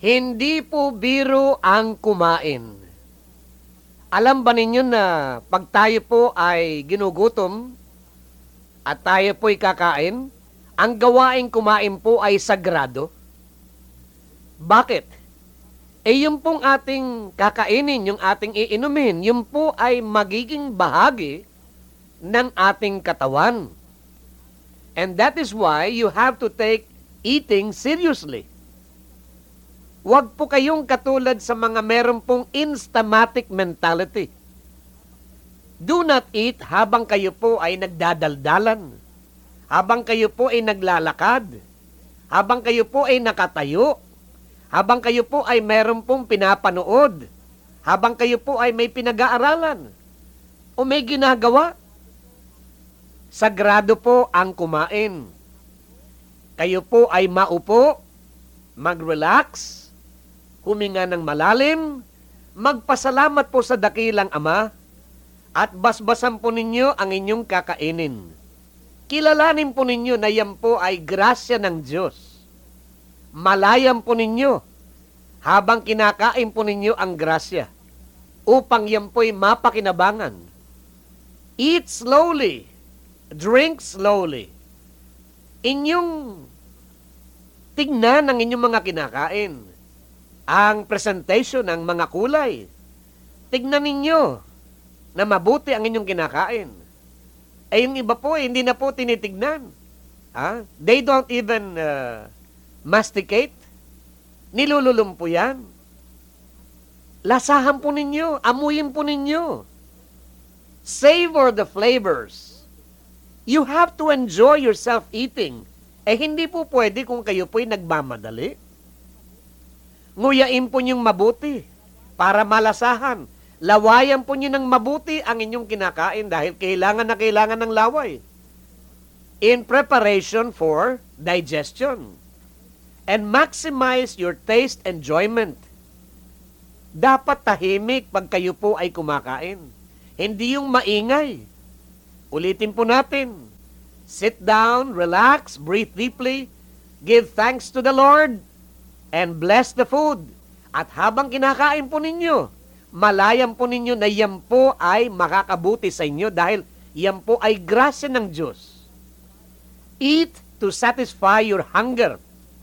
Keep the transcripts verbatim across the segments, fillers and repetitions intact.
Hindi po biro ang kumain. Alam ba ninyo na pag tayo po ay ginugutom at tayo po'y kakain, ang gawaing kumain po ay sagrado? Bakit? Eh yung pong ating kakainin, yung ating iinumin, yung po ay magiging bahagi ng ating katawan. And that is why you have to take eating seriously. Huwag po kayong katulad sa mga meron pong instamatic mentality. Do not eat habang kayo po ay nagdadaldalan, habang kayo po ay naglalakad, habang kayo po ay nakatayo, habang kayo po ay meron pong pinapanood, habang kayo po ay may pinag-aaralan, o may ginagawa. Sagrado po ang kumain. Kayo po ay maupo, mag-relax, huminga ng malalim, magpasalamat po sa dakilang Ama, at basbasan po ninyo ang inyong kakainin. Kilalanin po ninyo na yan po ay grasya ng Diyos. Malayan po ninyo habang kinakain po ninyo ang grasya upang yan po'y mapakinabangan. Eat slowly, drink slowly. Inyong tignan ang inyong mga kinakain. Ang presentation ng mga kulay. Tignan ninyo na mabuti ang inyong kinakain. Eh yung iba po, hindi na po tinitignan. Ha? They don't even uh, masticate. Nilululong po yan. Lasahan po ninyo. Amuyin po ninyo. Savor the flavors. You have to enjoy yourself eating. Eh hindi po pwede kung kayo po'y nagmamadali. Nguyain po niyong mabuti para malasahan. Lawayan po niyo ng mabuti ang inyong kinakain dahil kailangan na kailangan ng laway. In preparation for digestion. And maximize your taste enjoyment. Dapat tahimik pag kayo po ay kumakain. Hindi yung maingay. Ulitin po natin. Sit down, relax, breathe deeply, give thanks to the Lord, and bless the food. At habang kinakain po ninyo, malayan po ninyo na yan po ay makakabuti sa inyo dahil yan po ay grasya ng Diyos. Eat to satisfy your hunger.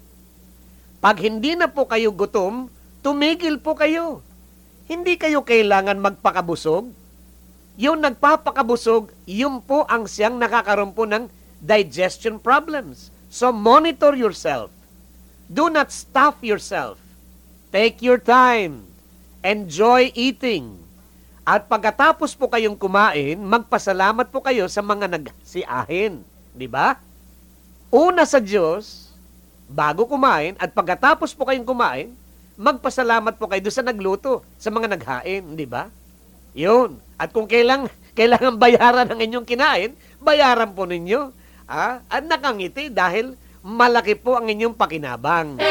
Pag hindi na po kayo gutom, tumigil po kayo. Hindi kayo kailangan magpakabusog. Yung nagpapakabusog, yun po ang siyang nakakaroon po ng digestion problems. So monitor yourself. Do not stuff yourself. Take your time. Enjoy eating. At pagkatapos po kayong kumain, magpasalamat po kayo sa mga nagsiahin. Di ba? Una sa Diyos, bago kumain, at pagkatapos po kayong kumain, magpasalamat po kayo doon sa nagluto, sa mga naghain. Di ba? Yun. At kung kailang, kailangan bayaran ng inyong kinain, bayaran po ninyo. Ah? At nakangiti dahil malaki po ang inyong pakinabang.